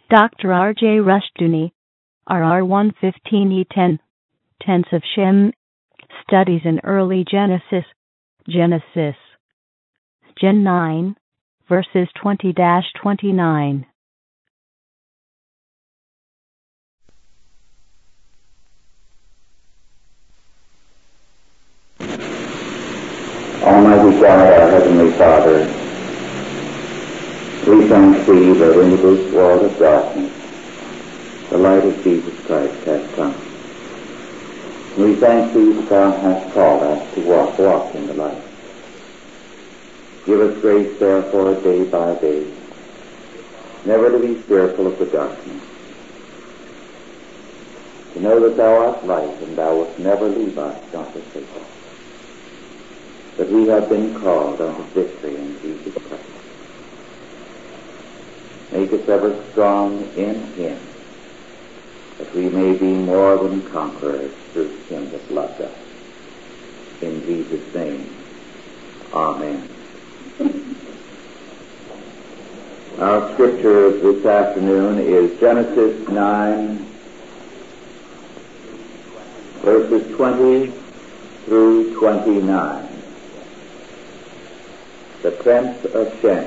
Dr. R.J. Rushdoony, RR 115E10, Tense of Shem, Studies in Early Genesis, Genesis, Gen 9, verses 20-29. Almighty God, our Heavenly Father, we thank Thee that into this world of darkness the light of Jesus Christ has come. We thank Thee that Thou hast called us to walk in the light. Give us grace, therefore, day by day, never to be fearful of the darkness, to know that Thou art light and Thou wilt never leave us nor forsake us, that we have been called unto victory in Jesus Christ. Make us ever strong in Him, that we may be more than conquerors through Him that loved us. In Jesus' name, Amen. Our scripture this afternoon is Genesis 9, verses 20 through 29. The Tense of Shem.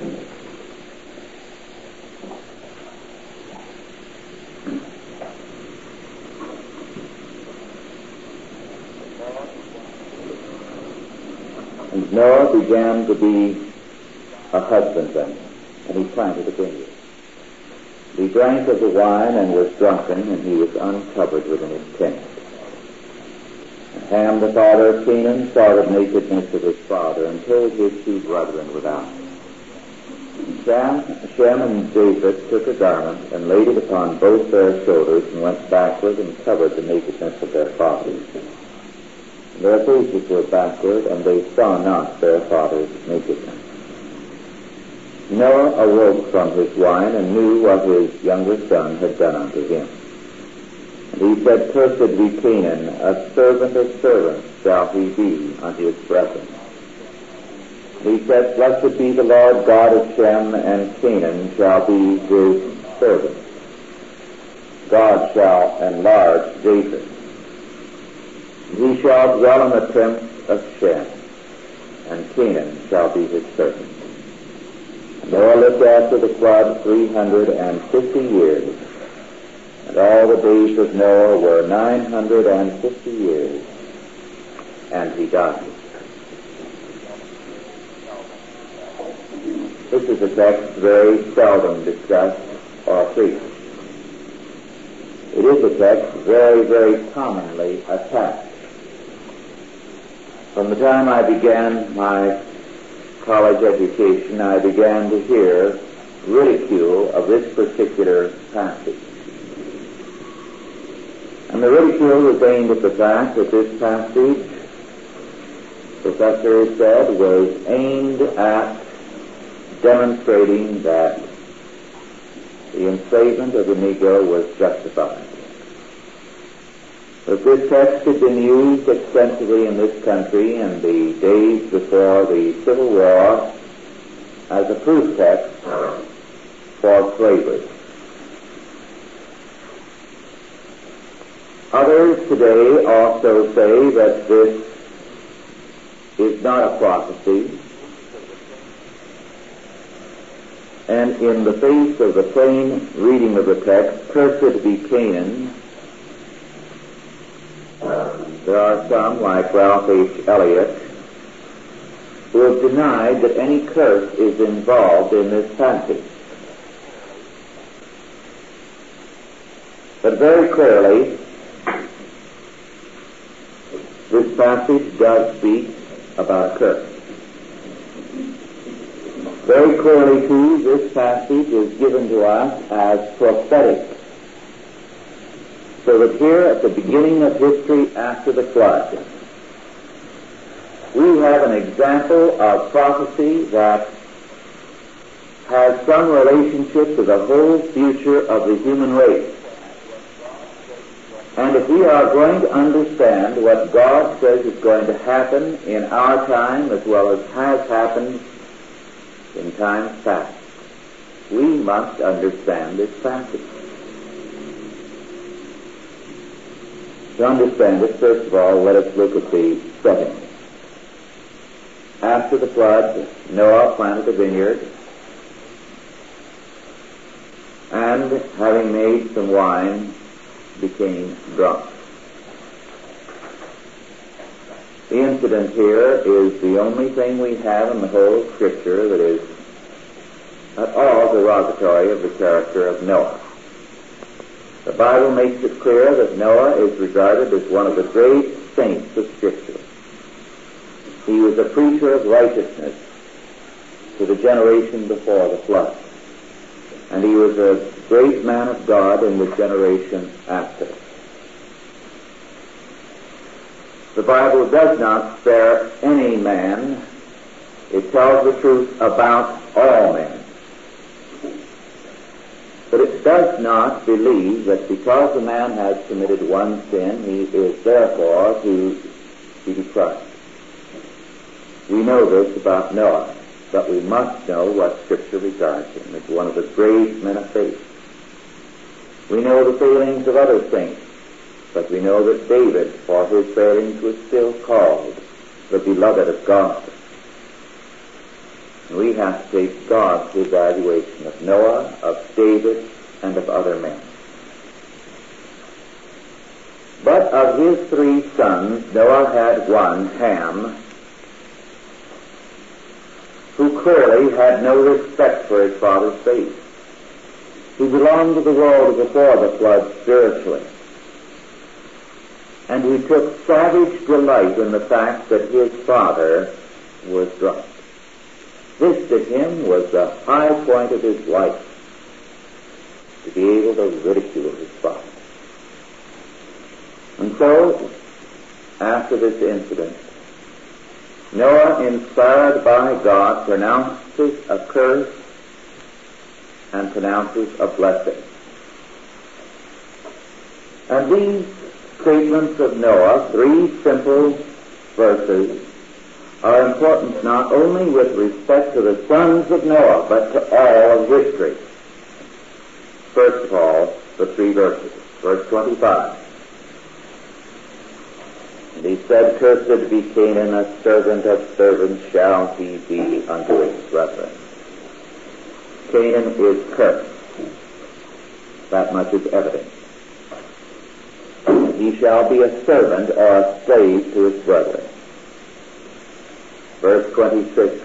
And Noah began to be a husbandman, and he planted a vineyard. He drank of the wine and was drunken, and he was uncovered within his tent. And Ham, the father of Canaan, saw the nakedness of his father, and told his two brethren without. Shem and Japheth took a garment, and laid it upon both their shoulders, and went backward, and covered the nakedness of their fathers. Their faces were backward, and they saw not their father's nakedness. Noah awoke from his wine, and knew what his younger son had done unto him. And he said, Cursed be Canaan, a servant of servants shall he be unto his brethren. He said, Blessed be the Lord God of Shem, and Canaan shall be his servant. God shall enlarge Japheth. He shall dwell in the tents of Shem, and Canaan shall be his servant. Noah lived after the flood 350 years, and all the days of Noah were 950 years, and he died. This is a text very seldom discussed or preached. It is a text very, very commonly attacked. From the time I began my college education, I began to hear ridicule of this particular passage. And the ridicule was aimed at the fact that this passage, Professor said, was aimed at demonstrating that the enslavement of the Negro was justified. But this text had been used extensively in this country in the days before the Civil War as a proof text for slavery. Others today also say that this is not a prophecy, and in the face of the plain reading of the text, Cursed be Canaan, there are some, like Ralph H. Elliott, who have denied that any curse is involved in this passage. But very clearly, this passage does speak about a curse. Very clearly, too, this passage is given to us as prophetic. So that here at the beginning of history after the flood, we have an example of prophecy that has some relationship to the whole future of the human race. And if we are going to understand what God says is going to happen in our time as well as has happened in times past, we must understand this passage. To understand it, first of all, let us look at the setting. After the flood, Noah planted a vineyard, and having made some wine, became drunk. The incident here is the only thing we have in the whole Scripture that is at all derogatory of the character of Noah. The Bible makes it clear that Noah is regarded as one of the great saints of Scripture. He was a preacher of righteousness to the generation before the flood, and he was a great man of God in the generation after. The Bible does not spare any man. It tells the truth about all men. But it does not believe that because a man has committed one sin, he is therefore to be crushed. We know this about Noah, but we must know what Scripture regards him as one of the great men of faith. We know the failings of other saints, but we know that David, for his failings, was still called the beloved of God. And we have to take God's evaluation of Noah, of David, and of other men. But of his 3 sons, Noah had one, Ham, who clearly had no respect for his father's faith. He belonged to the world before the flood spiritually, and he took savage delight in the fact that his father was drunk. This to him was the high point of his life, to be able to ridicule his father. And so, after this incident, Noah, inspired by God, pronounces a curse and pronounces a blessing. And these statements of Noah, 3 simple verses, are important not only with respect to the sons of Noah, but to all of history. First of all, the 3 verses. Verse 25. And he said, Cursed be Canaan, a servant of servants shall he be unto his brethren. Canaan is cursed. That much is evident. He shall be a servant or a slave to his brethren. Verse 26.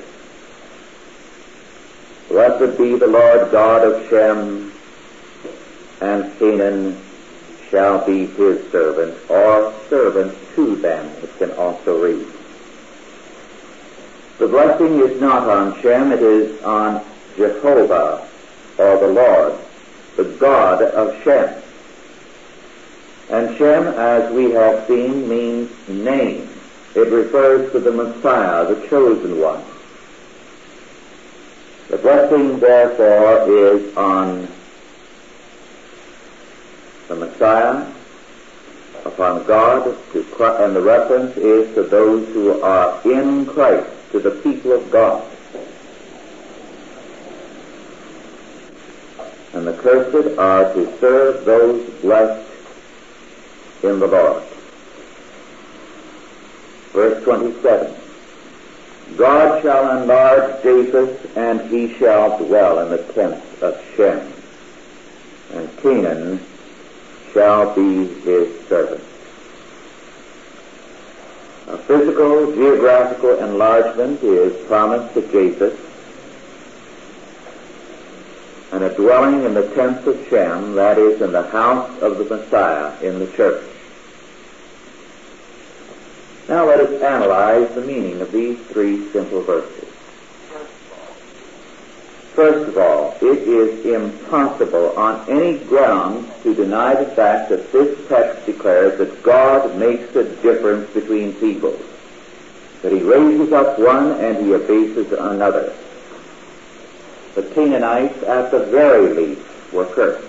Blessed be the Lord God of Shem, and Canaan shall be his servant, or servant to them, it can also read. The blessing is not on Shem, it is on Jehovah, or the Lord, the God of Shem. And Shem, as we have seen, means name. It refers to the Messiah, the chosen one. The blessing, therefore, is on the Messiah, upon God, and the reference is to those who are in Christ, to the people of God. And the cursed are to serve those blessed in the Lord. Verse 27. God shall enlarge Japheth, and he shall dwell in the tents of Shem, and Canaan shall be his servant. A physical, geographical enlargement is promised to Japheth, and a dwelling in the tents of Shem, that is, in the house of the Messiah, in the church. Now let us analyze the meaning of these 3 simple verses. First of all, it is impossible on any grounds to deny the fact that this text declares that God makes a difference between people, that he raises up one and he abases another. The Canaanites, at the very least, were cursed.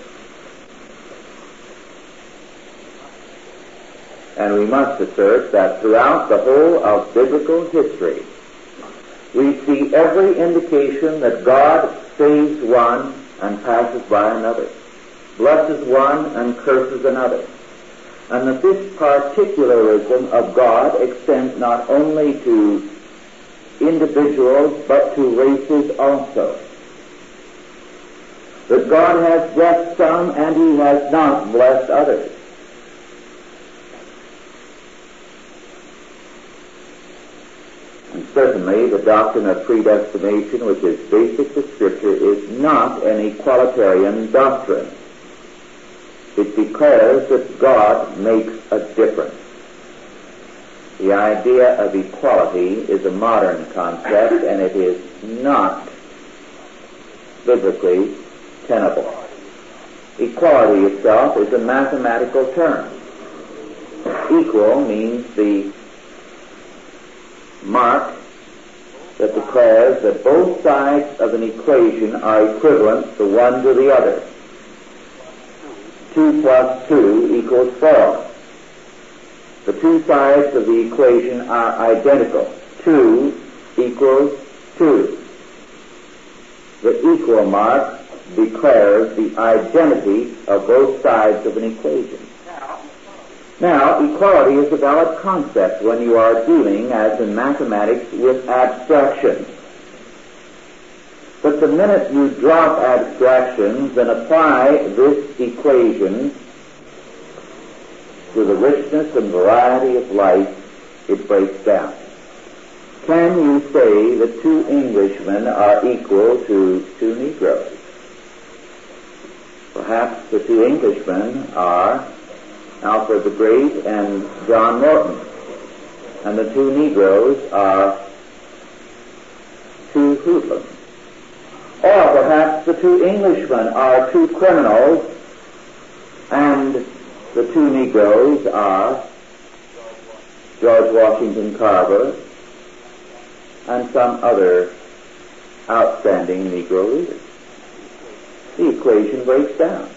And we must assert that throughout the whole of biblical history, we see every indication that God saves one and passes by another, blesses one and curses another, and that this particularism of God extends not only to individuals but to races also. That God has blessed some and He has not blessed others. And certainly the doctrine of predestination, which is basic to Scripture, is not an equalitarian doctrine. It declares that God makes a difference. The idea of equality is a modern concept, and it is not biblically tenable. Equality itself is a mathematical term. Equal means the mark that declares that both sides of an equation are equivalent the one to the other. 2 plus 2 equals 4. The two sides of the equation are identical. 2 equals 2. The equal mark declares the identity of both sides of an equation. Now, equality is a valid concept when you are dealing, as in mathematics, with abstractions. But the minute you drop abstractions and apply this equation to the richness and variety of life, it breaks down. Can you say that 2 Englishmen are equal to 2 Negroes? Perhaps the 2 Englishmen are Alfred the Great and John Morton, and the 2 Negroes are 2 hoodlums. Or perhaps the 2 Englishmen are 2 criminals, and the 2 Negroes are George Washington Carver and some other outstanding Negro leaders. The equation breaks down.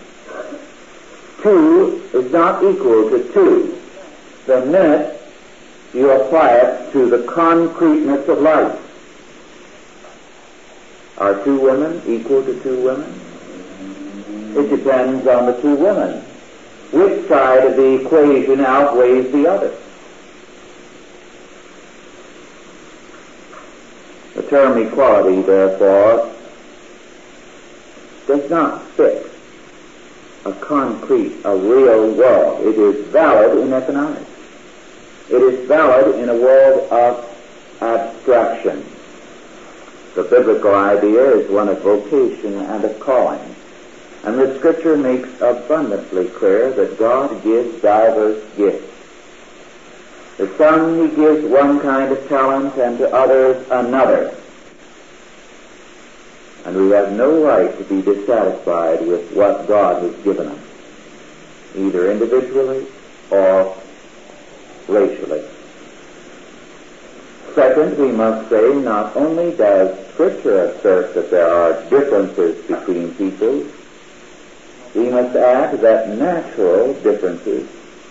2 is not equal to 2 the minute you apply it to the concreteness of life. Are 2 women equal to 2 women? It depends on the 2 women. Which side of the equation outweighs the other? The term equality, therefore, does not fit a concrete, a real world. It is valid in economics. It is valid in a world of abstraction. The biblical idea is one of vocation and of calling. And the Scripture makes abundantly clear that God gives diverse gifts. To some He gives one kind of talent, and to others another. And we have no right to be dissatisfied with what God has given us, either individually or racially. Second, we must say, not only does Scripture assert that there are differences between people, we must add that natural differences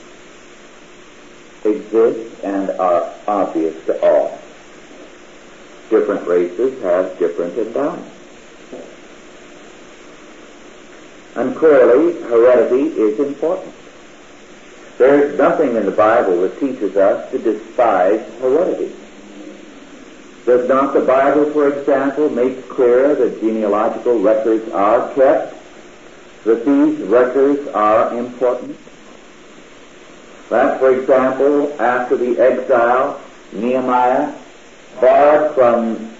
exist and are obvious to all. Different races have different endowments. And clearly, heredity is important. There is nothing in the Bible that teaches us to despise heredity. Does not the Bible, for example, make clear that genealogical records are kept, that these records are important? That, for example, after the exile, Nehemiah barred from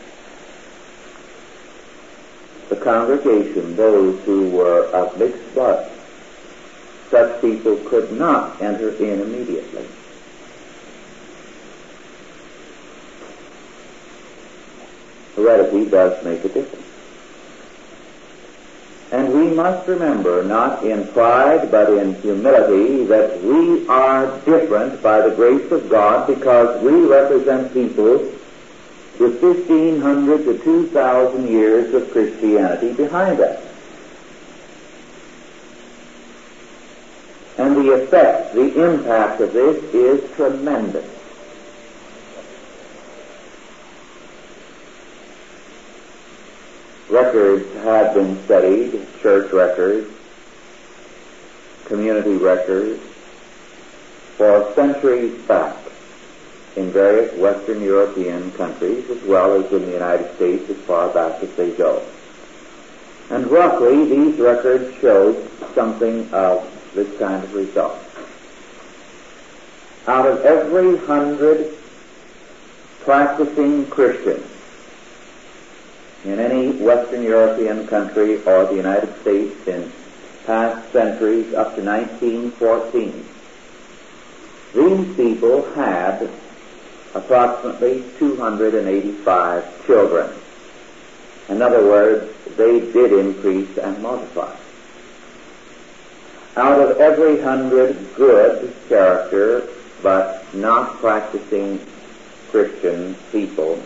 the congregation those who were of mixed blood. Such people could not enter in immediately. Heredity does make a difference. And we must remember, not in pride but in humility, that we are different by the grace of God because we represent people with 1,500 to 2,000 years of Christianity behind us. And the effect, the impact of this is tremendous. records have been studied, church records, community records, for centuries back in various Western European countries, as well as in the United States as far back as they go. And roughly, these records showed something of this kind of result. Out of every 100 practicing Christians in any Western European country or the United States in past centuries up to 1914, these people had approximately 285 children. In other words, they did increase and multiply. Out of every 100 good character but not practicing Christian people,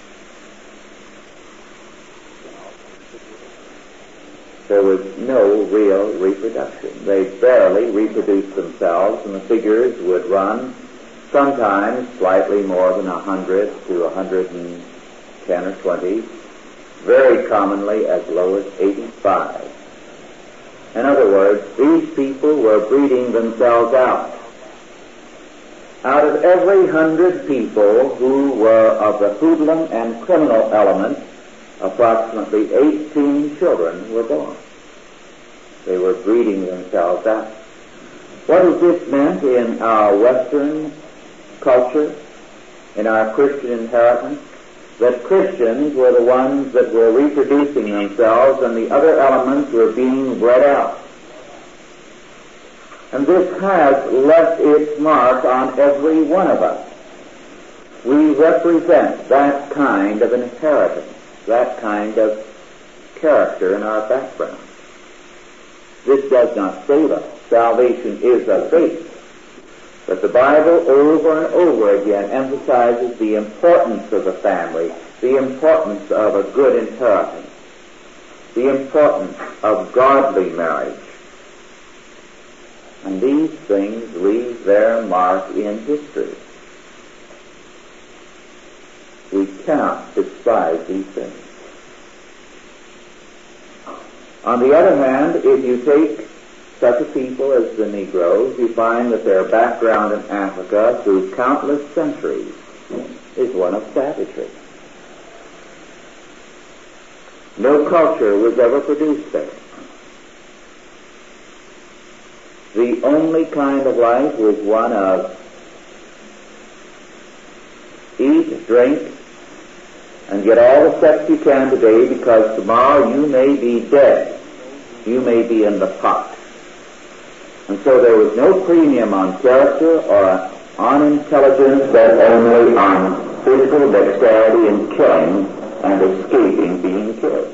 there was no real reproduction. They barely reproduced themselves, and the figures would run sometimes slightly more than 100 to 110 or 20, very commonly as low as 85. In other words, these people were breeding themselves out. Out of every 100 people who were of the hoodlum and criminal element, approximately 18 children were born. They were breeding themselves out. What has this meant in our Western culture, in our Christian inheritance? That Christians were the ones that were reproducing themselves and the other elements were being bred out. And this has left its mark on every one of us. We represent that kind of inheritance, that kind of character in our background. This does not save us. Salvation is of faith. But the Bible over and over again emphasizes the importance of the family, the importance of a good inheritance, the importance of godly marriage. And these things leave their mark in history. We cannot despise these things. On the other hand, if you take such a people as the Negroes, you find that their background in Africa through countless centuries is one of savagery. No culture was ever produced there. The only kind of life was one of eat, drink, and get all the sex you can today, because tomorrow you may be dead. You may be in the pot. And so there was no premium on character or on intelligence, but only on physical dexterity in killing and escaping being killed.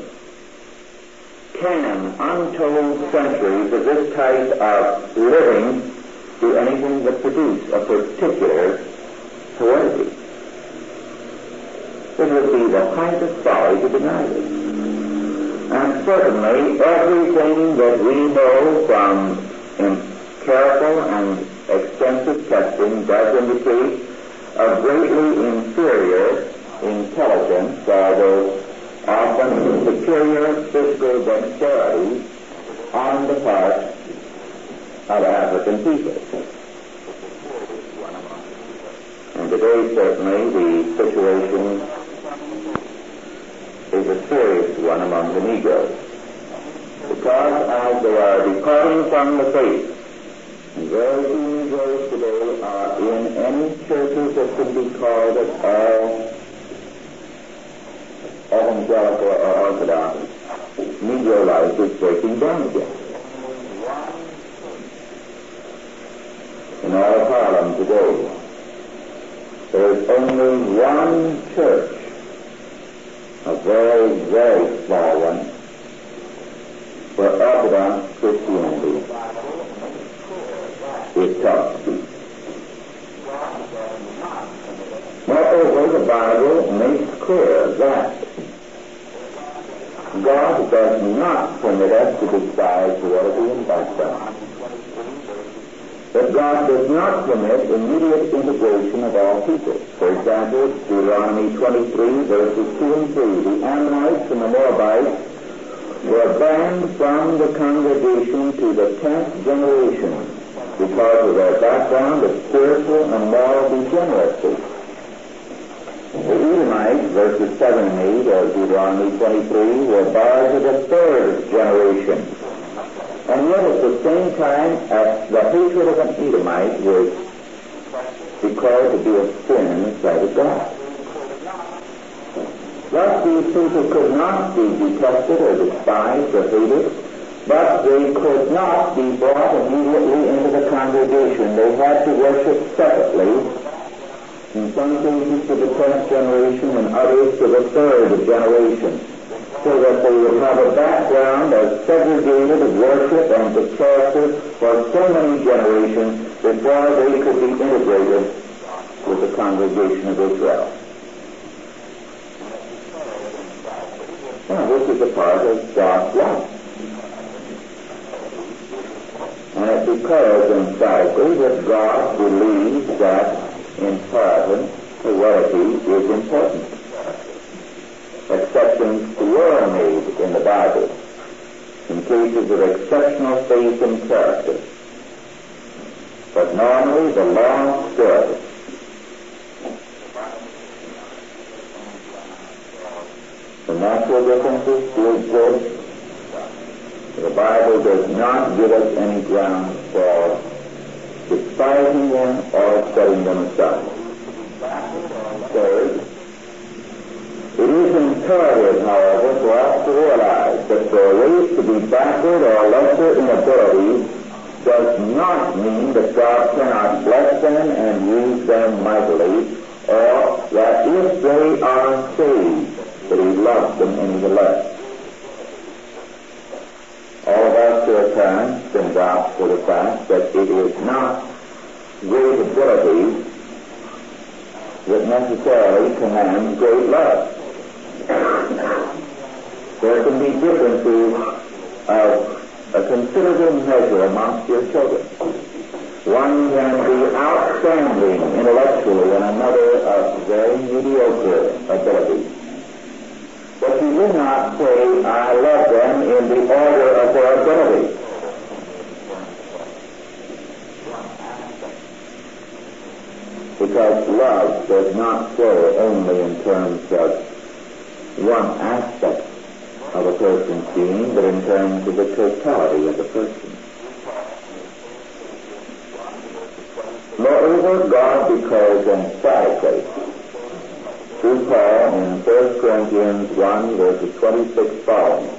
Can untold centuries of this type of living do anything but produce a particular heredity? It would be the height of folly to deny this. And certainly everything that we know from careful and extensive testing does indicate a greatly inferior intelligence, although often superior physical dexterity on the part of African people. And today certainly the situation is a serious one among the Negroes, because as they are departing from the faith, and very few Negroes today are in any churches that can be called at all evangelical or orthodox. Negro life is breaking down again. In all of Harlem today, there is only one church, a very, very small one, where Orthodox Christianity is taught to be. Moreover, the Bible makes clear that God does not permit us to despise heredity and background. But God does not permit immediate integration of all people. For example, Deuteronomy 23, verses 2 and 3. The Ammonites and the Moabites were banned from the congregation to the 10th generation because of their background of spiritual and moral degeneracy. The Edomites, verses 7 and 8 of Deuteronomy 23, were barred to the 3rd generation. And yet at the same time, the hatred of an Edomite was declared to be a sin in the sight of God. Thus these people could not be detested or despised or hated, but they could not be brought immediately into the congregation. They had to worship separately, in some cases to the 10th generation and others to the 3rd generation, so that they would have a background as segregated of worship and of character for so many generations before they could be integrated with the congregation of Israel. Now, this is a part of God's life. And it declares emphatically that God believes that inheritance, heredity, is important. Exceptions were made in the Bible in cases of exceptional faith and character. But normally the law stood. The natural differences do exist. The Bible does not give us any ground for despising them or setting them aside. Third, it is imperative, however, for us to realize that for a race to be backward or lesser in ability does not mean that God cannot bless them and use them mightily, or that if they are saved, that He loves them any the less. All of us to our parents can vouch for the fact that it is not great ability that necessarily commands great love. There can be differences of a considerable measure amongst your children. One can be outstanding intellectually and another of very mediocre ability. But you do not say, I love them in the order of their ability. Because love does not flow only in terms of one aspect of a person's being, but in terms of the totality of the person. Moreover, God declares emphatically through Paul in 1 Corinthians 1, verses 26 following,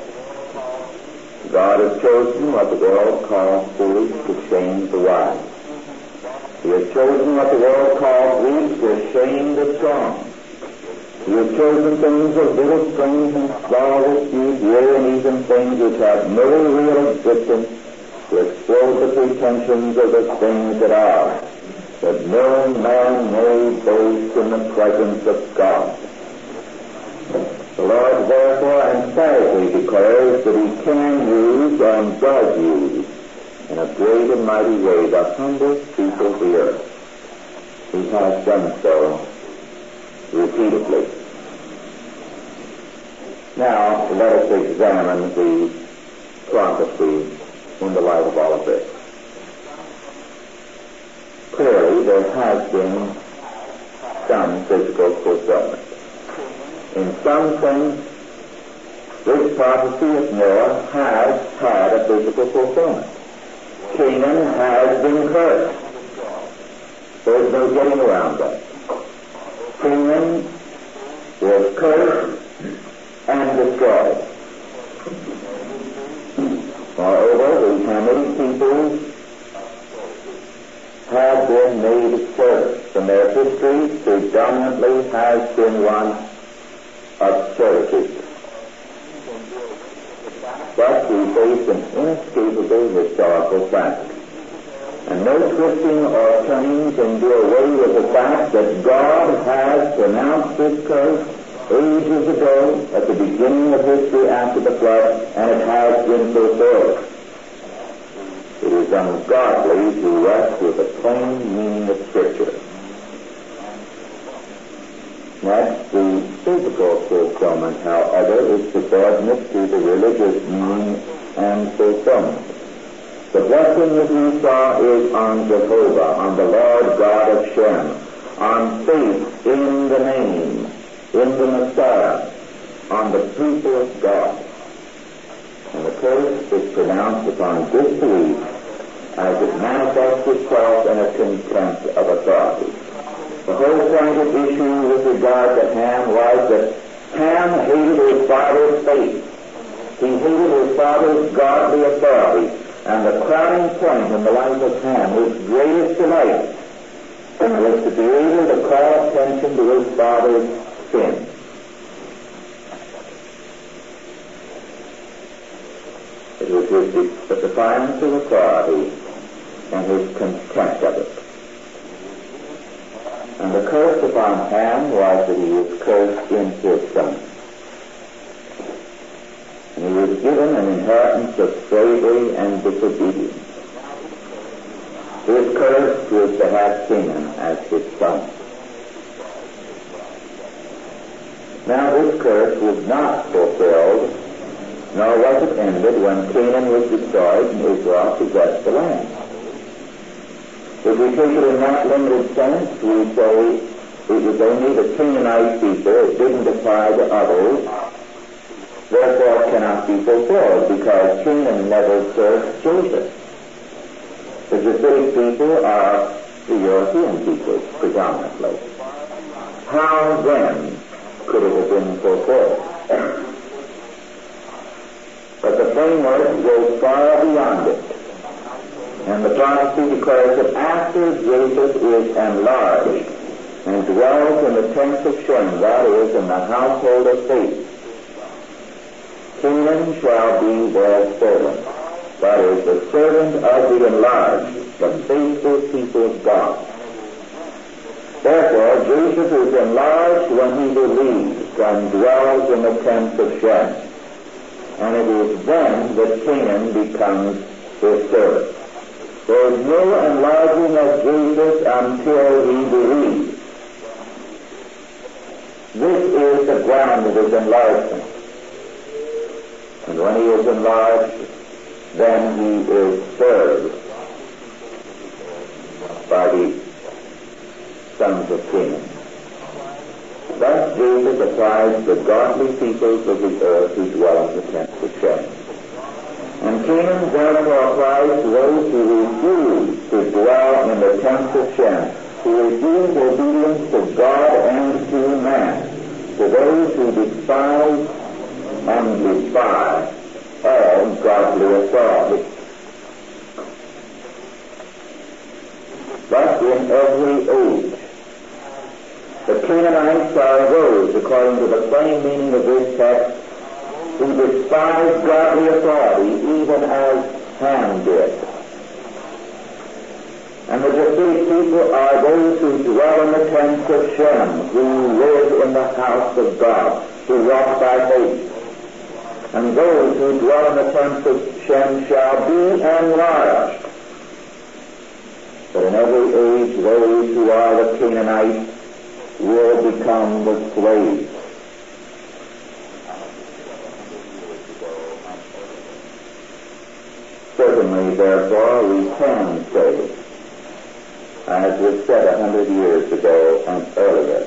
God has chosen what the world calls foolish to shame the wise. He has chosen what the world calls weak to shame the strong. He has chosen things of little strength and small repute, yea, and even things which have no real existence, to expose the pretensions of the things that are, that no man may boast in the presence of God. The Lord therefore emphatically declares that He can use and does use in a great and mighty way the humblest people of the earth. He has done so repeatedly. Now, let us examine the prophecy in the light of all of this. Clearly, there has been some physical fulfillment. In some sense, this prophecy of Noah has had a physical fulfillment. Canaan has been cursed. There's no getting around that. Canaan was cursed and destroyed. Moreover, the Hamitic peoples have been made cursed, and their history predominantly has been one of servitude. Thus we face an inescapable historical fact. And no twisting or turning can do away with the fact that God has pronounced this curse ages ago at the beginning of history after the flood, and it has been fulfilled. It is ungodly to rest meaning of Scripture. Next, the physical fulfillment, however, is subordinate to the religious meaning and fulfillment. The blessing that we saw is on Jehovah, on the Lord God of Shem, on faith in the name, in the Messiah, on the people of God. And the curse is pronounced upon disbelief as it manifests itself in a contempt of authority. The whole point of issue with regard to Ham was that Ham hated his father's faith. He hated his father's godly authority. And the crowning point in the life of Ham, his greatest delight, was to be able to call attention to his father's sin. It was his defiance of authority and his contempt of it. And the curse upon Ham was that he was cursed in his son. And he was given an inheritance of slavery and disobedience. His curse was to have Canaan as his son. Now this curse was not fulfilled, nor was it ended when Canaan was destroyed and Israel possessed the land. If we take it in that limited sense, we say it was only the Canaanite people, it didn't apply to others, therefore cannot be fulfilled, because Canaan never served Joseph. The Japhetic people are the European people, predominantly. How then could it have been fulfilled? But the framework goes far beyond it. And the prophecy declares that after Japheth is enlarged and dwells in the tents of Shem, that is, in the household of faith, Canaan shall be their servant. That is, the servant of the enlarged, the faithful people of God. Therefore, Japheth is enlarged when he believes and dwells in the tents of Shem. And it is then that Canaan becomes his servant. There is no enlarging of Japheth until he believes. This is the ground of his enlargement. And when he is enlarged, then he is served by the sons of Canaan. Thus Japheth applies the godly peoples of the earth who dwell in the tents of Shem. And Canaan therefore applies to those who refuse to dwell in the tents of Shem, who refuse obedience to God and to man, to those who despise and defy all godly authority. Thus, in every age, the Canaanites are those, according to the plain meaning of this text, who despise godly authority, even as Ham did. And the Japhetic people are those who dwell in the tents of Shem, who live in the house of God, who walk by faith. And those who dwell in the tents of Shem shall be enlarged. But in every age, those who are the Canaanites will become the slaves. Certainly, therefore, we can say, as was said 100 years ago and earlier,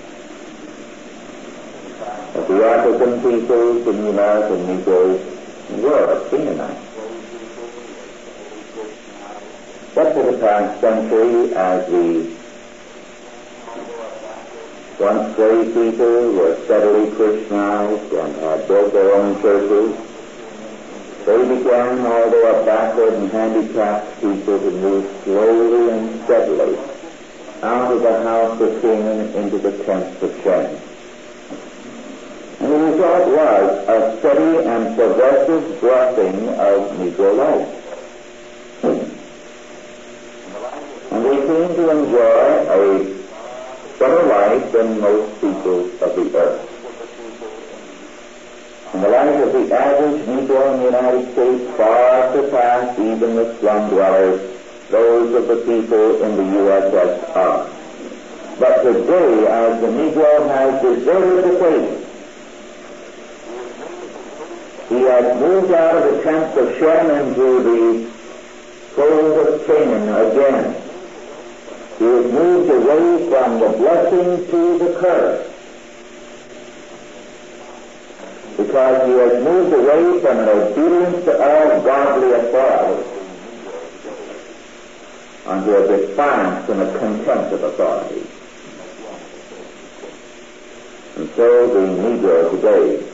that the African peoples and the American Negroes were Canaanites. But for the past century, as the once slave people were steadily Christianized and had built their own churches, they began, although a backward and handicapped people, to move slowly and steadily out of the house of Canaan into the tents of Shem. And the result was a steady and progressive blessing of Negro life. And they came to enjoy a better life than most people of the earth. And the life of the average Negro in the United States far surpassed even the slum dwellers, those numbers of the people in the USSR. But today, as the Negro has deserted the faith, he has moved out of the tents of Shem into the fold of Canaan again. He has moved away from the blessing to the curse, because he has moved away from an obedience to all godly authority unto a defiance and a contempt of authority. And so the Negro today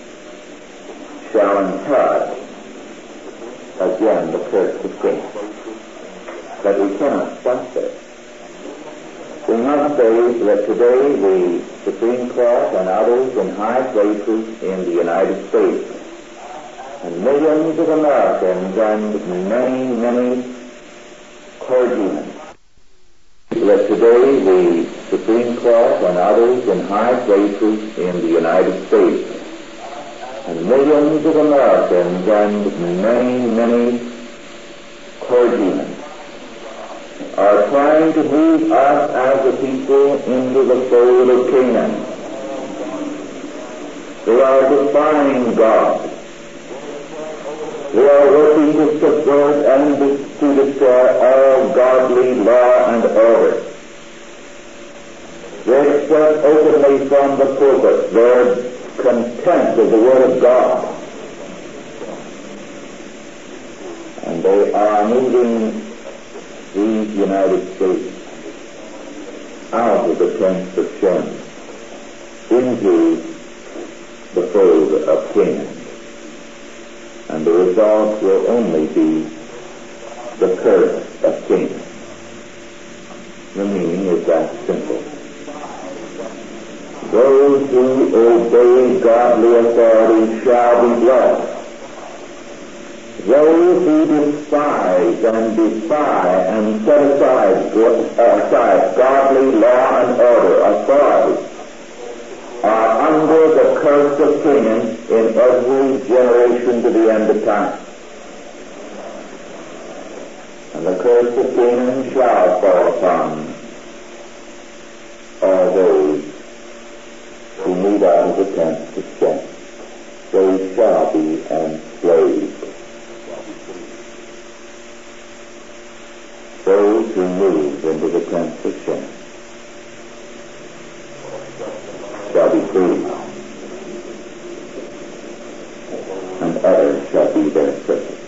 shall inherit again the curse of sin. But we cannot stop there. We must say that today the Supreme Court and others in high places in the United States and millions of Americans and many, many clergymen, that today the Supreme Court and others in high places in the United States and millions of Americans and many, many clergymen are trying to move us as a people into the fold of Canaan. They are defying God. They are working to subvert and to destroy all godly law and order. They express openly from the pulpit their contempt of the Word of God. And they are moving these United States out of the tents of Shem into the fold of Canaan. And the result will only be the curse of Canaan. The meaning is that simple. Those who obey godly authority shall be blessed. Those who despise and defy and set aside godly law and order, authority, are under the curse of Canaan in every generation to the end of time. And the curse of Canaan shall fall upon all those who move out of the tents of Shem. They shall be enslaved. Those who move into the tents of Shem shall be free, and others shall be their servants.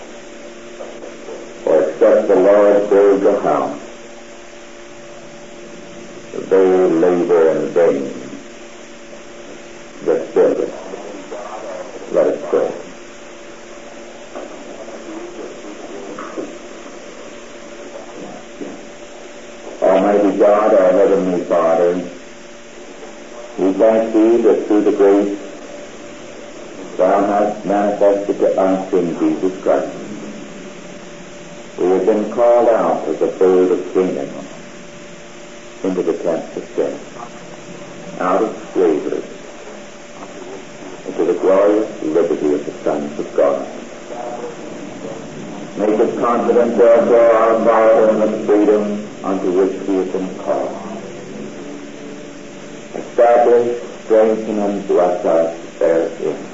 For except the Lord build a house, they labor in vain that build it. Let us pray. Almighty God, our Heavenly Father, we thank Thee that through the grace Thou hast manifested to us in Jesus Christ, we have been called out of the fold of Canaan into the tents of sin, out of slavery into the glorious liberty of the sons of God. Make us confident, therefore, our Father, in the freedom unto which we have been called. Establish, strengthen, and bless us therein.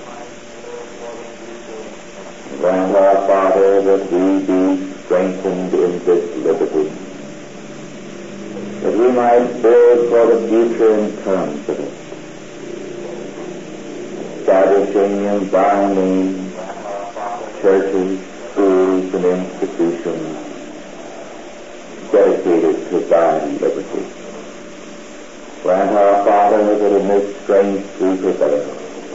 Grant, our Father, that we be strengthened in this liberty, that we might build for the future in terms of it, establishing in Thy name churches, schools, and institutions dedicated to Thy liberty. Grant, our Father, that in this strength we prevail,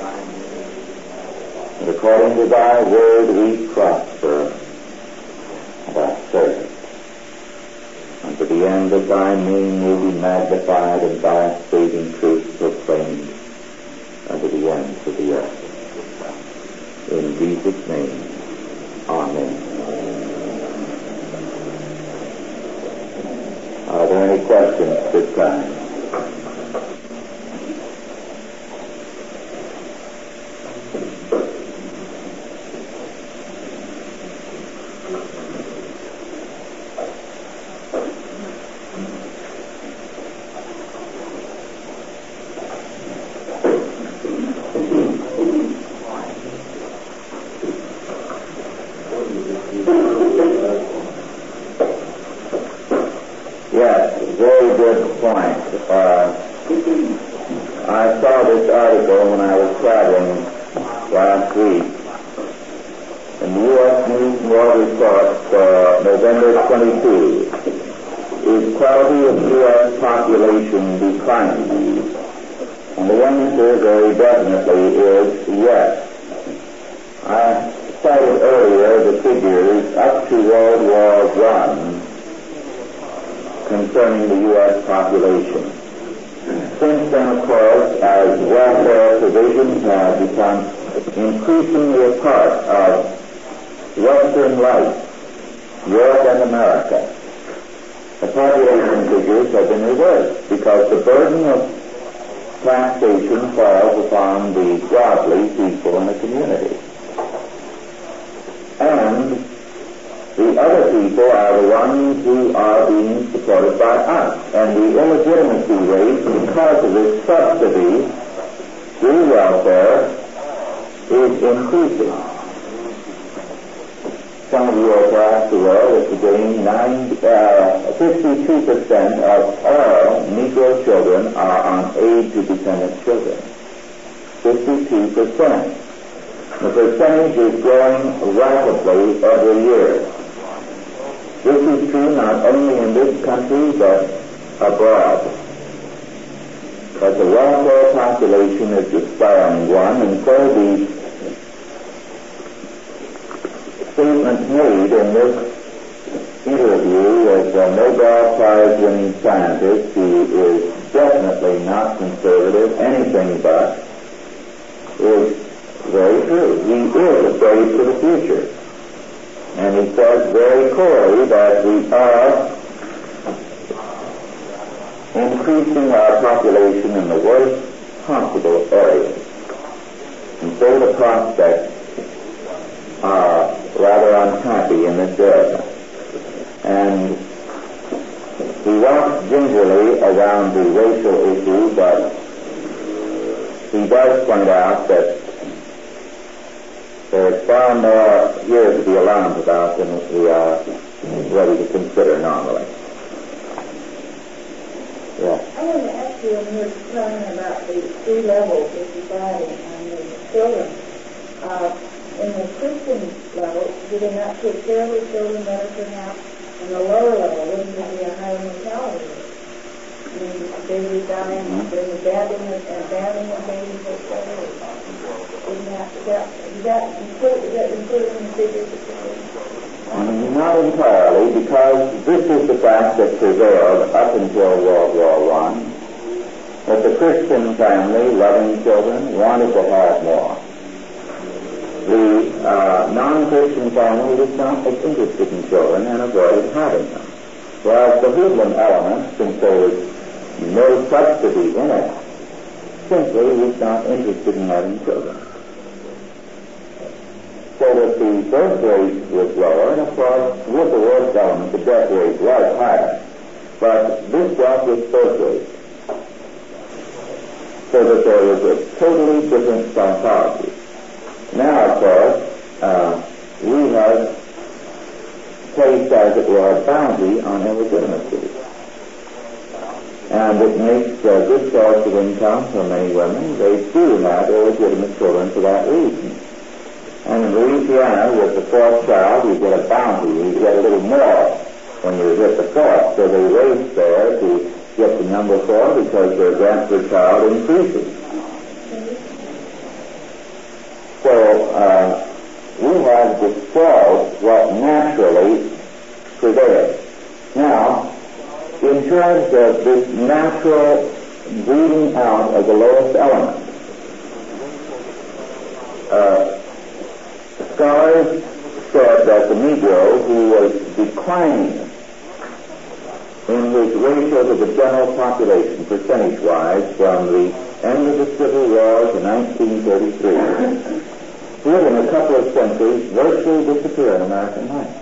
and according to Thy word we prosper and are served, unto the end that Thy name may be magnified and Thy saving truth proclaimed unto the ends of the earth. In Jesus' name, amen. Are there any questions at this time? report for November 22. Is quality of U.S. population declining? And the answer very definitely is yes. I cited earlier the figures up to World War I concerning the U.S. population. Since then, of course, as welfare provisions have become increasingly a part of Western life, Europe and America, the population figures have been reversed because the burden of taxation falls upon the godly people in the community. And the other people are the ones who are being supported by us. And the illegitimacy rate, because of this subsidy through welfare, is increasing. Some of you are perhaps aware that today 52% of all Negro children are on aid to dependent children. 52%. The percentage is growing rapidly every year. This is true not only in this country but abroad. But the welfare population is the aspiring one, and so the statement made in this interview with a Nobel Prize-winning scientist who is definitely not conservative, anything but, is very true. He is afraid for the future. And he says very clearly that we are increasing our population in the worst possible areas. And so the prospects are rather unhappy in this area. And he walks gingerly around the racial issue, but he does point out that there's far more here to be alarmed about than we are ready to consider normally. Yeah. I want to ask you, when you're talking about the three levels of society and the children, in the Christian level, do they not take care of the children better perhaps? In the lower level, wouldn't there be a higher mortality rate? I mean, babies dying, there's abandoning of babies, etc. Is that included in the figures? Not entirely, because this is the fact that prevailed up until World War I, that the Christian family, loving children, wanted to have more. The non-Christian family was not as interested in children and avoided having them. Whereas the hoodlum element, since there was no subsidy in it, simply was not interested in having children. So that the birth rate was lower, and of course, with the worst element, the death rate was higher. But this dealt with birth rate. So that there was a totally different psychology. Now, of course, we have placed, as it were, a bounty on illegitimacy. And it makes a good source of income for many women. They do have illegitimate children for that reason. And in Louisiana, with the fourth child, you get a bounty. You get a little more when you hit the fourth. So they race there to get to number 4 because their grant per child increases. So we have destroyed what naturally prevails. Now, in terms of this natural breeding out of the lowest element, scholars said that the Negro, who was declining in his ratio to the general population, percentage-wise, from the end of the Civil War to 1933, would in a couple of centuries virtually disappear in American life.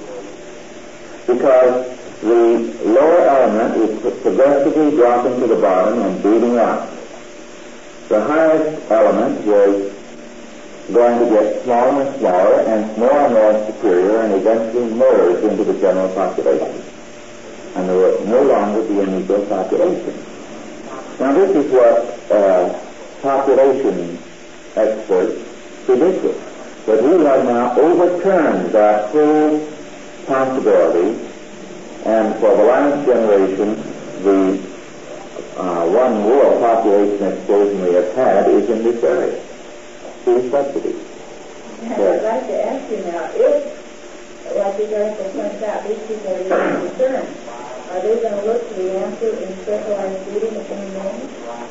Because the lower element is progressively dropping to the bottom and breeding out. The highest element was going to get smaller and smaller and more superior and eventually merge into the general population. And there will no longer be a Negro population. Now this is what population experts predicted. But we have now overturned that whole possibility, and for the last generation, the one real population explosion we have had is in this area, through subsidies. I'd like to ask you now, if, like this article points out, these people are really concerned, are they going to look for the answer in specialized feeding of human beings?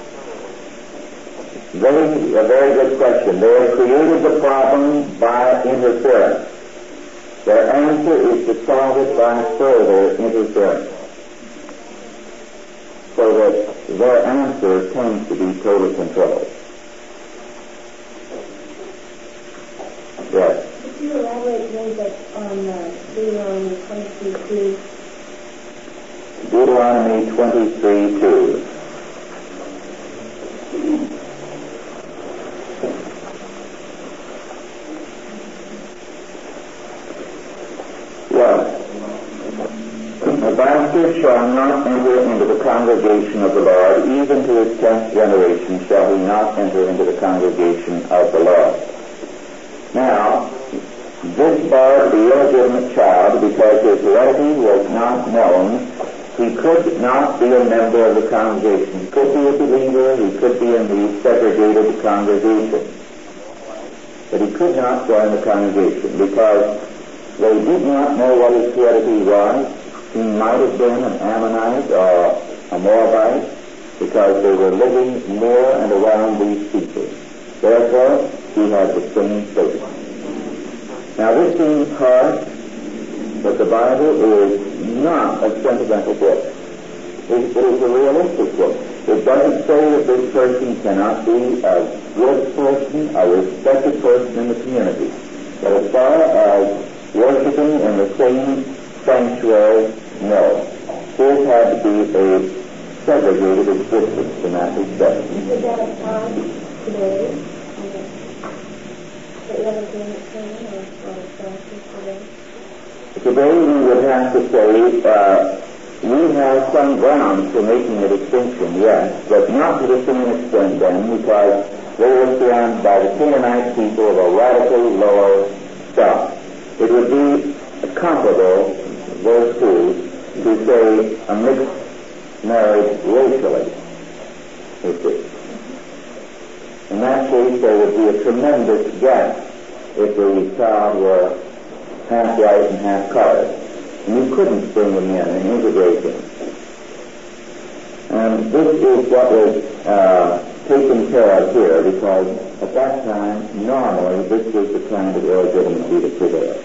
A very good question. They have created the problem by interference. Their answer is to solve it by further interference. So that their answer tends to be total control. Yes. Could you elaborate a little bit on Deuteronomy 23:2? Deuteronomy 23:2. Yes. A bastard shall not enter into the congregation of the Lord, even to his 10th generation shall he not enter into the congregation of the Lord. Now, this barred the illegitimate child because his heredity was not known. He could not be a member of the congregation. He could be a believer, he could be in the segregated congregation. But he could not join the congregation because they did not know what his heredity was. He might have been an Ammonite or a Moabite because they were living near and around these people. Therefore, he had the same fate. Now this seems harsh, but the Bible is not a sentimental book. It is a realistic book. It doesn't say that this person cannot be a good person, a respected person in the community. But as far as worshiping in the same sanctuary, no. This had to be a segregated existence in that respect. Is that a time today? Today we would have to say we have some grounds for making a distinction, yes, but not to the same extent then, because they were surrounded by the Canaanite people of a radically lower stock. It would be comparable, verse 2, to say a mixed marriage racially. You see. In that case, there would be a tremendous gap if the child were half white and half colored. And you couldn't bring them in and integrate them. And this is what was taken care of here, because at that time, normally, this was the kind of illegitimacy that prevailed.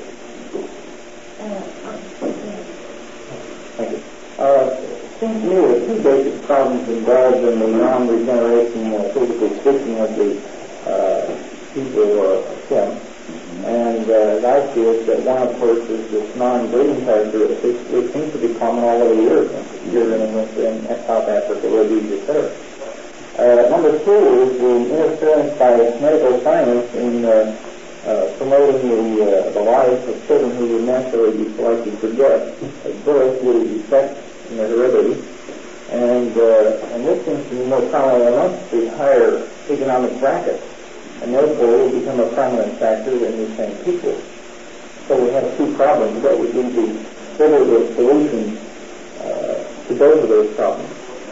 Thank you. Seems to me there are two basic problems involved in the non-regeneration physical condition of the people of Shem. And as I see it, that one, of course, is this non-breeding characteristic, which seems to be common all over the earth, here in South Africa, where these occur. Number two is the interference by medical science in promoting the life of children who would naturally be selected for death at birth due to defects in their heredity. And this seems to be more common amongst the higher economic brackets, and therefore will become a prominent factor in these same people. So we have two problems. What would be the biblical solution to both of those problems?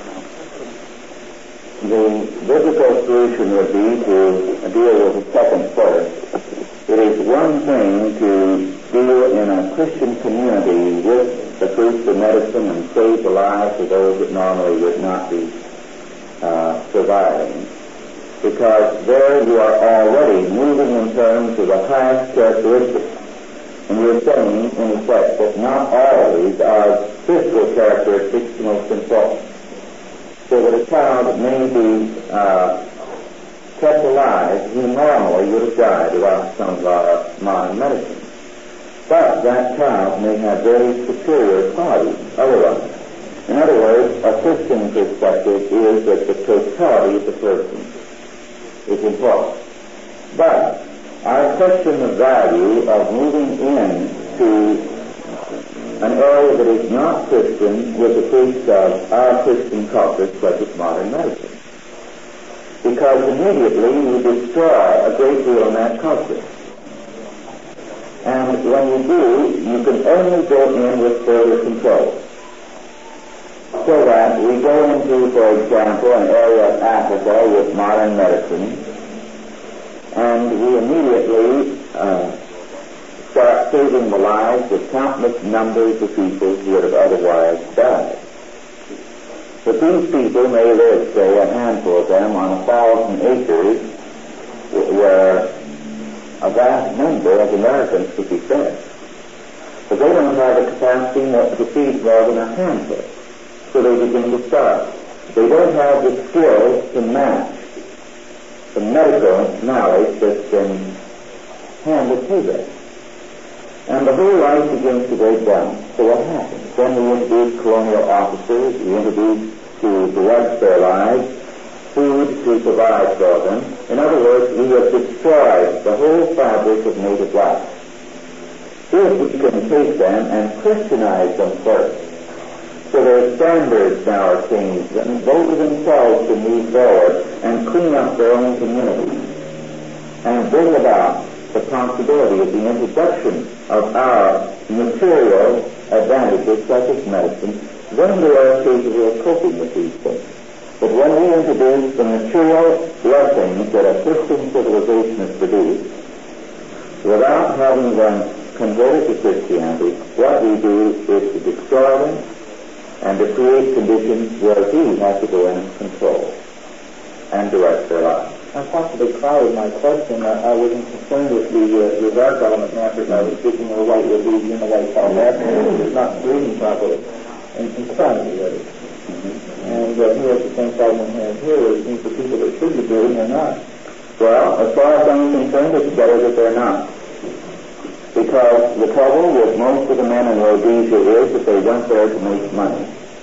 The biblical solution would be to deal with the second first. It is one thing to deal in a Christian community with the fruits of medicine and save the lives of those that normally would not be surviving. Because there you are already moving in terms of the highest characteristics. And you're saying, in effect, that not always are physical characteristics the most important. So that a child may be kept alive who normally would have died without some of our modern medicine. But that child may have very superior qualities otherwise. In other words, a Christian perspective is that the totality of the person is important. But I question the value of moving into an area that is not Christian with the fruits of our Christian culture, such as modern medicine. Because immediately you destroy a great deal in that culture. And when you do, you can only go in with further control. So that we go into, for example, an area of Africa with modern medicine, and we immediately start saving the lives of countless numbers of people who would have otherwise died. But these people may live, say, a handful of them on 1,000 acres where a vast number of Americans could be fed. But they don't have the capacity to feed more than a handful. So they begin to starve. They don't have the skills to match the medical knowledge that's been handed to them. And the whole life begins to break down. So what happens? Then we introduce colonial officers, we introduce to direct their lives, food to provide for them. In other words, we have destroyed the whole fabric of native life. If we can take them and Christianize them first, so their standards now are changed, and they themselves can move forward and clean up their own communities and bring about the possibility of the introduction of our material advantages such as medicine, then they are capable of coping with these things. But when we introduce the material blessings that a Christian civilization has produced, without having them converted to Christianity, what we do is to destroy them and to create conditions where we have to go in and control and direct their lives. I possibly clouded my question. I wasn't concerned with the dark element matters. I was thinking the white would be in the white cell matter is not breathing properly in society, really. And here at the same problem we have here, it seems the people that should be breathing are not. Well, as far as I'm concerned, it's better that they're not. Because the trouble with most of the men in Rhodesia is that they went there to make money.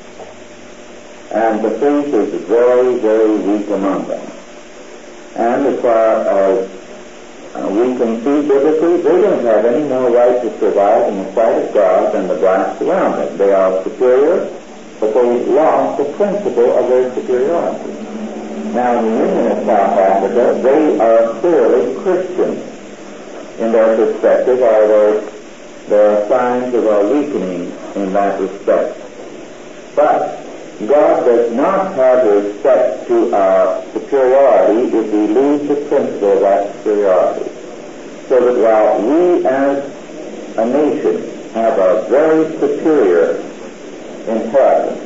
And the faith is very, very weak among them. And as far as we can see biblically, they don't have any more right to survive in the sight of God than the blacks around them. They are superior, but they've lost the principle of their superiority. Now, in the Union of South Africa, they are clearly Christian. In their perspective, there are signs of our weakening in that respect. But God does not have respect to our superiority if we lose the principle of that superiority. So that while we as a nation have a very superior inheritance,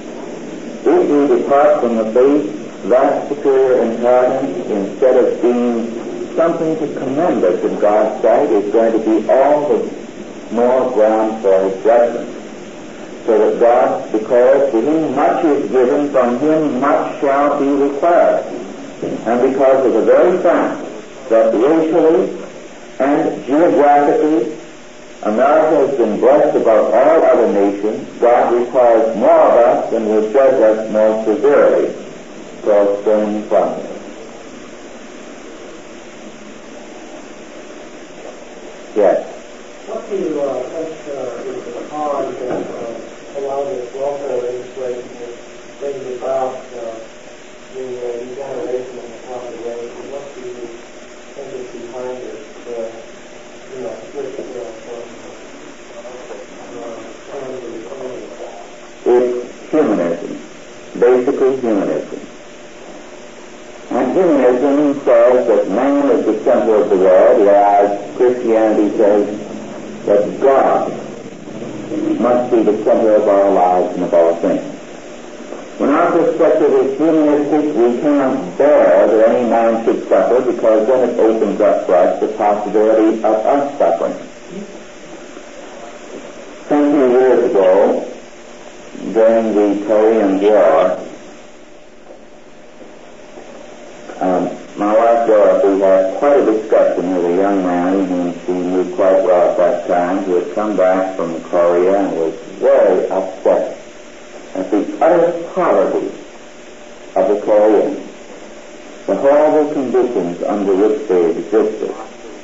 if we depart from the faith, that superior inheritance, instead of being something to commend us in God's sight, is going to be all the more ground for His judgment. So that God declares, to whom much is given, from him much shall be required. And because of the very fact that racially and geographically America has been blessed above all other nations, God requires more of us and will judge us more severely for abstaining from it. Yes. What do you think is the cause of a lot of this welfare legislation that brings about the regeneration of the population? What do you think is behind it? Switch It's humanism, basically humanism. And humanism says that man is the center of the world, whereas Christianity says that God must be the center of our lives and of all things. When our perspective is humanistic, we cannot bear that any man should suffer, because then it opens up for us the possibility of us suffering. Some few years ago, during the Korean War, my wife Dorothy had quite a discussion with a young man whom she knew quite well at that time, who had come back from Korea and was very upset at the utter poverty of the Koreans, the horrible conditions under which they existed.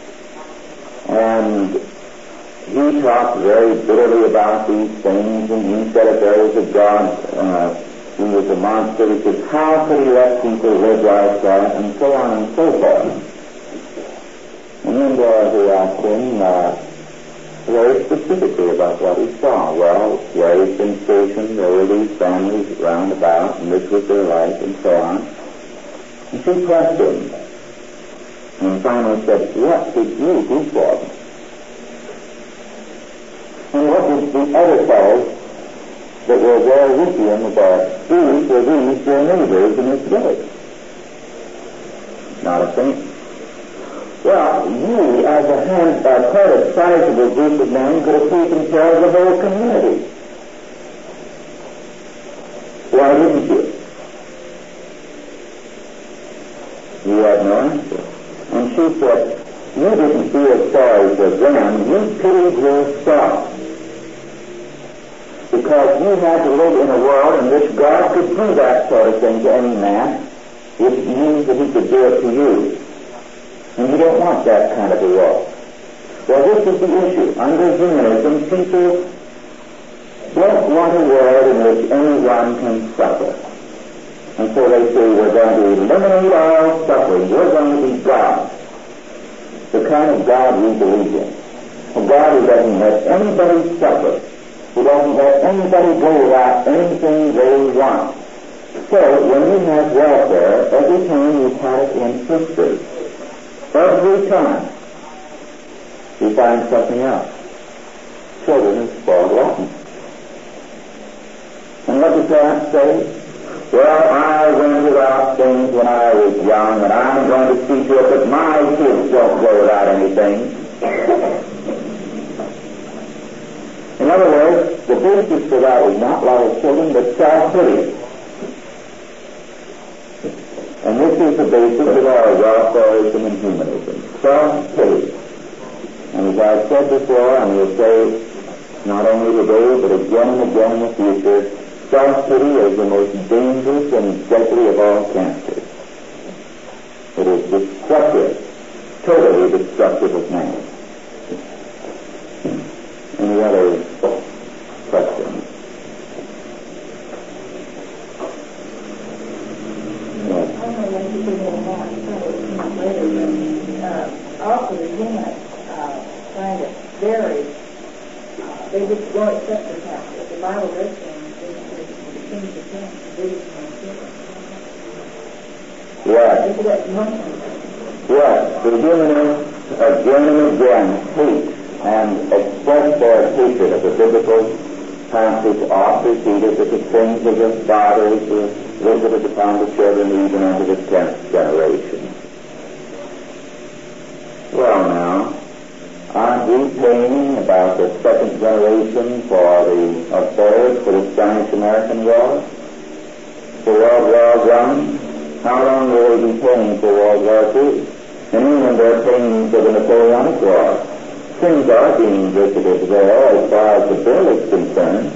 And he talked very bitterly about these things, and he said if there was a God, he was a monster. He said, how could he let people live like that, and so on and so forth. And then Dorothy asked him, very specifically about what he saw. Well, where he's been stationed, there were these families round about, and this was their life, and so on. And she pressed him, and finally said, what did you do for them? And what did the other fellows that were there with him about these were these their neighbors in this village? Not a thing. Well, you, as quite a sizable group of men, could have taken care of the whole community. Why didn't you? You had no answer. And she said, you didn't feel sorry for them, you pitied yourself. Because you had to live in a world in which God could do that sort of thing to any man, which means that he could do it to you. And you don't want that kind of a world. Well, this is the issue. Under humanism, people don't want a world in which anyone can suffer. And so they say, we're going to eliminate all suffering. We're going to be God. The kind of God we believe in. A God who doesn't let anybody suffer. Who doesn't let anybody go without anything they want. So, when you have welfare, every time you had it in history, every time you find something else. Children is spoiled rotten. And what does that say? Well, I went without things when I was young, and I'm going to see to it that my kids don't go without anything. In other words, the basis for that is not love of children, but self-pity. And this is the basis of our welfareism and humanism. Self-pity. And as I've said before, and will say not only today, but again and again in the future, self-pity is the most dangerous and deadly of all cancers. It is destructive, totally destructive of man. Any other questions? Also the humanists find it very, they just won't accept the fact that the Bible does say the kings of kings, the Buddhists and the Yes, the humanists again and again hate and express their hatred of the biblical passage oft repeated that the sins of the fathers were visited upon the children even unto the 10th generation. Well now, aren't we paying about the 2nd generation for the affairs for the Spanish-American War? For World War I? How long will they be paying for World War II? And even they're paying for the Napoleonic War. Things are being visited there as far as the bill is concerned.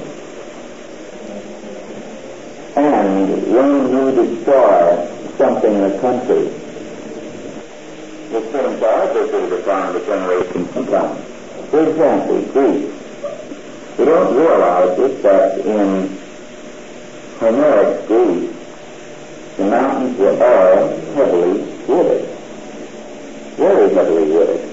And when you destroy something in a country, the things are visited upon the generations to come. For example, Greece. We don't realize it, but in Homeric Greece, the mountains were all heavily wooded. Very heavily wooded.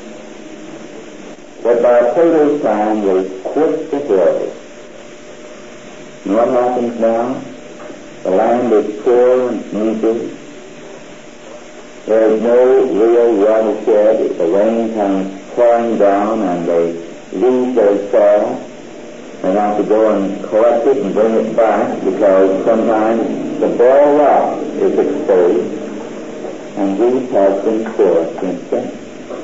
But by Plato's time, they quit the hills. And what happens now? The land is poor and meager. There is no real watershed. The rain comes pouring down and they lose their soil. They have to go and collect it and bring it back because sometimes the bare rock is exposed, and Greece has been poor since then.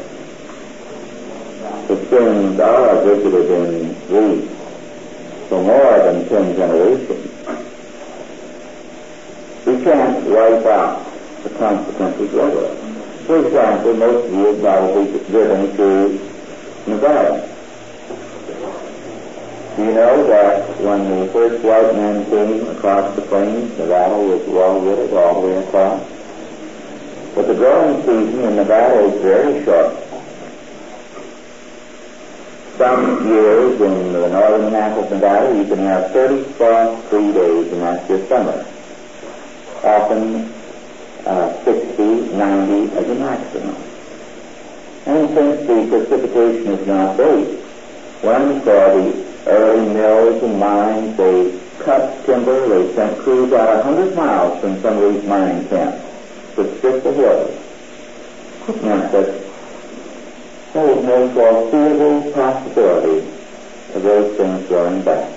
The sins are visited in Greece for more than 10 generations. We can't wipe out the consequences of it. For example, most of you have probably driven through Nevada. Do you know that when the first white man came across the plains, Nevada was well wooded all the way across? But the growing season in Nevada is very short. Some years in the northern half of Nevada, you can have 30 frost-free days, and that's your summer. Often 60, 90 as a maximum. And since the precipitation is not great, When for the early mills and mines, they cut timber, they sent crews out 100 miles from some of these mining camps to strip the hills. It meant that there was no foreseeable possibility of those things going back.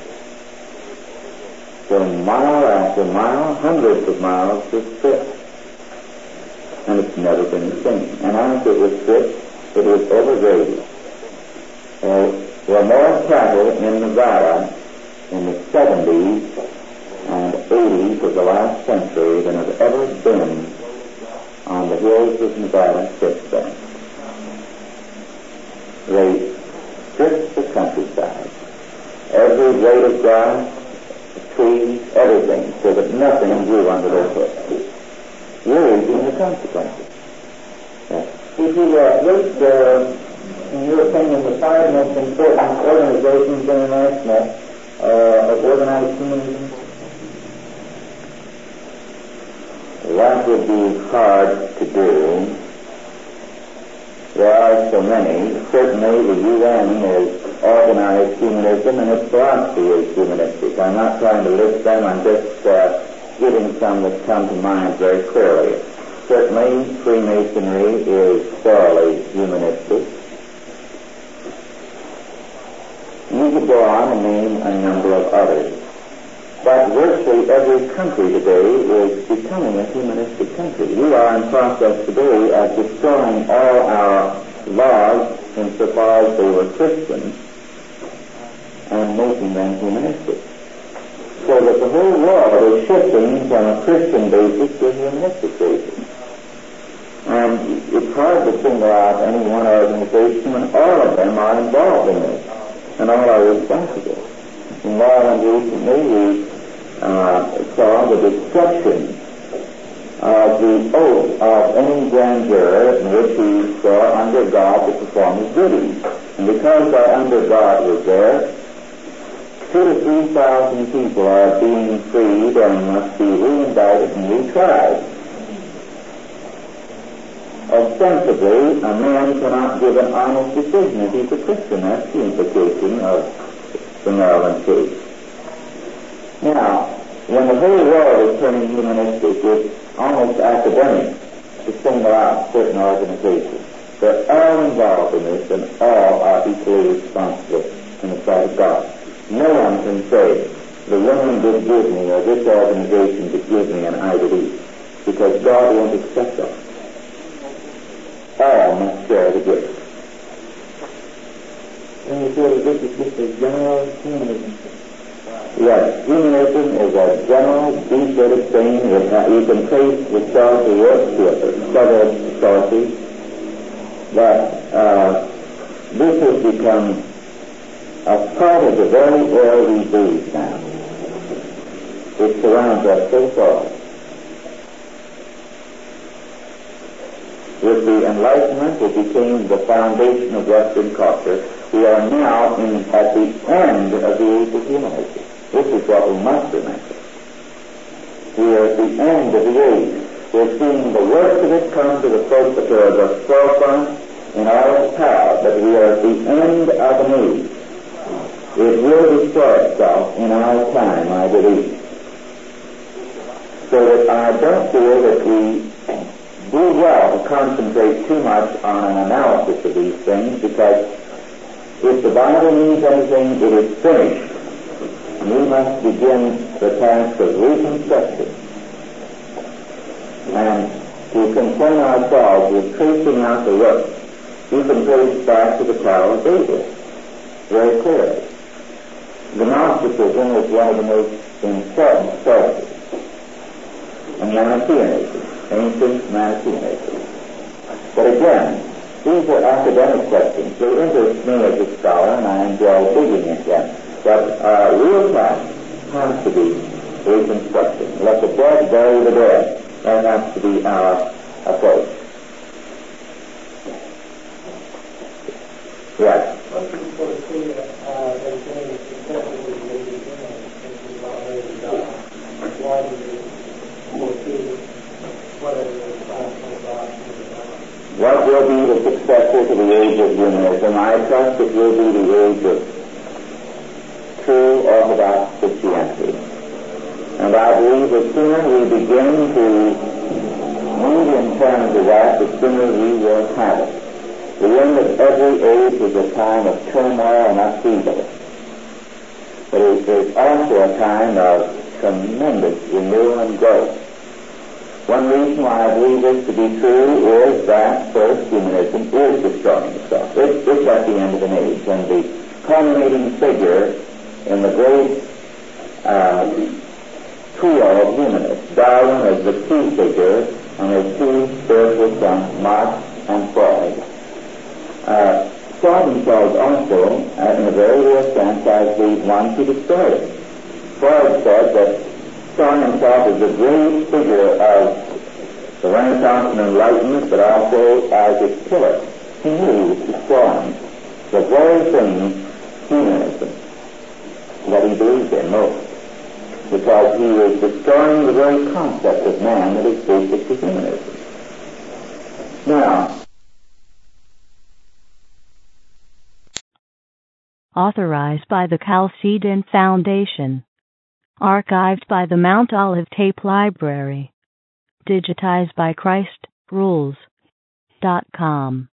So mile after mile, hundreds of miles was stripped. And it's never been the same. And after it was stripped, it was overgrazed. There were more cattle in Nevada in the 70s and 80s of the last century than have ever been on the hills of Nevada since then. They stripped the countryside. Every blade of grass, trees, everything, so that nothing grew under their foot. You're reaping the consequences. Yes. Would you list, in your opinion, the 5 most important organizations international of organized communism? That would be hard to do. There are so many. Certainly the UN is organized humanism and its philosophy is humanistic. I'm not trying to list them, I'm just giving some that come to mind very clearly. Certainly Freemasonry is thoroughly humanistic. You could go on and name a number of others. But virtually every country today is becoming a humanistic country. We are in process today of destroying all our laws insofar as they were Christian and making them humanistic. So that the whole world is shifting from a Christian basis to a humanistic basis. And it's hard to single out any one organization when all of them are involved in this and all are responsible. In Maryland recently we saw the destruction of the oath of any grandeur in which he saw under God to perform his duties. And because that under God was there, 2,000 to 3,000 people are being freed and must be re-indicted and retried. Ostensibly, a man cannot give an honest decision if he's a Christian. That's the implication of the Maryland case. Now, when the whole world is turning humanistic, it's almost academic to single out certain organizations. They're all involved in this and all are equally responsible in the sight of God. No one can say, the woman did give me or this organization did give me and I did eat, because God won't accept that. All must share the gift. And you feel that this is just a general humanism? Yes, humanism is a general, deep-rooted thing. You can trace the source of work to several sources, but this has become a part of the very air we breathe now. It surrounds us so far. With the Enlightenment, it became the foundation of Western culture. We are now at the end of the age of humanism. This is what we must remember. We are at the end of the age. We're seeing the worst of it come to the forefront in all its power, but we are at the end of an age. It will destroy itself in our time, I believe. So that I don't feel that we do well to concentrate too much on an analysis of these things, because if the Bible means anything, it is finished. We must begin the task of reconstruction and to concern ourselves with tracing out the roots. You can trace back to the Tower of Babel very clearly. Gnosticism is one of the most important sources, and Manichaeanism, ancient Manichaeanism. But again, these are academic questions. They interest me as a scholar, and I enjoy digging into them. But our real task has to be reconstruction. Let the dead bury the dead. That has to be our approach. Yes. What will be the successor to the age of humanism? I trust it will be the age of And I believe the sooner we begin to move in terms of that, the sooner we will have it. The end of every age is a time of turmoil and upheaval. But it is also a time of tremendous renewal and growth. One reason why I believe this to be true is that, first, humanism is destroying itself. It's at the end of an age, and the culminating figure in the great trio of humanists, Darwin as the key figure, and his two spiritual sons, Marx and Freud, saw themselves also, in a very real sense, as the ones who destroyed it. Freud said that saw himself as the great figure of the Renaissance and Enlightenment, but also as its killer. He knew he was destroying the very thing, humanism, that he believed in most, because he was destroying the very concept of man that is basic to humanism. Now, authorized by the Chalcedon Foundation. Archived by the Mount Olive Tape Library. Digitized by ChristRules.com.